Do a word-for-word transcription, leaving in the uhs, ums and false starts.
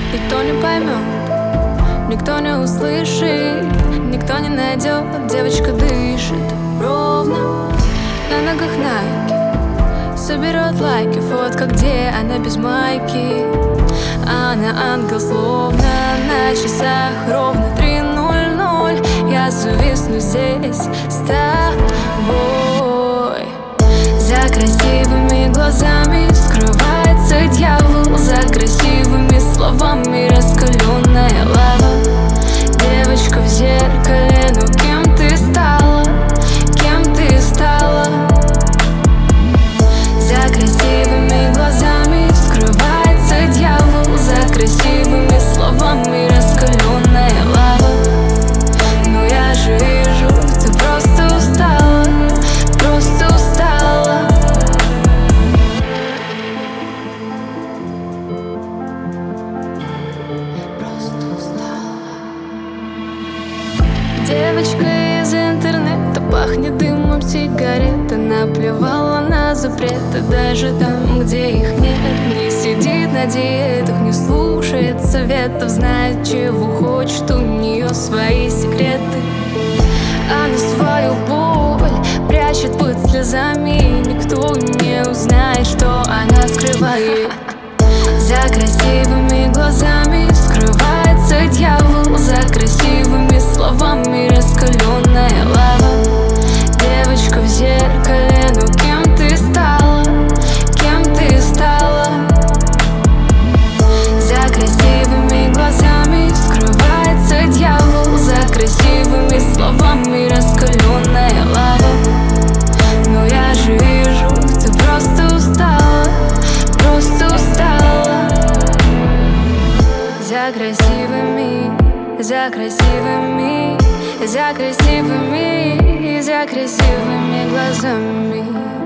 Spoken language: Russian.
Никто не поймет, никто не услышит, никто не найдет. Девочка дышит ровно, на ногах найки, соберет лайки. Фотка, где она без майки, а она ангел, словно на часах ровно три ноль ноль. Я зависну здесь с тобой. За красивыми глазами скрывается дьявол, за красивыми словами раскаленная лава. Девочка в зеркале, ну кем ты стала, кем ты стала? За красивыми глазами скрывается дьявол, за красивыми словами раскаленная лава. Но я же вижу, ты просто устала, просто устала. Просто устала. Девочка из интернета, пахнет дымом сигарет. Она плевала на запреты, даже там, где их нет. Не сидит на диетах, не слушает советов, знает, чего хочет, у нее свои секреты. Она свою боль прячет под слезами, и никто не узнает, что она скрывает. За красивыми глазами скрывается дьявол, за красивыми словами раскаленная лава. Девочка в зеркале, ну кем ты стала, кем ты стала? За красивыми глазами скрывается дьявол, за красивыми словами раскаленная лава. Но я же вижу, ты просто устала, просто устала. За красивыми, за красивыми, за красивыми, за красивыми глазами.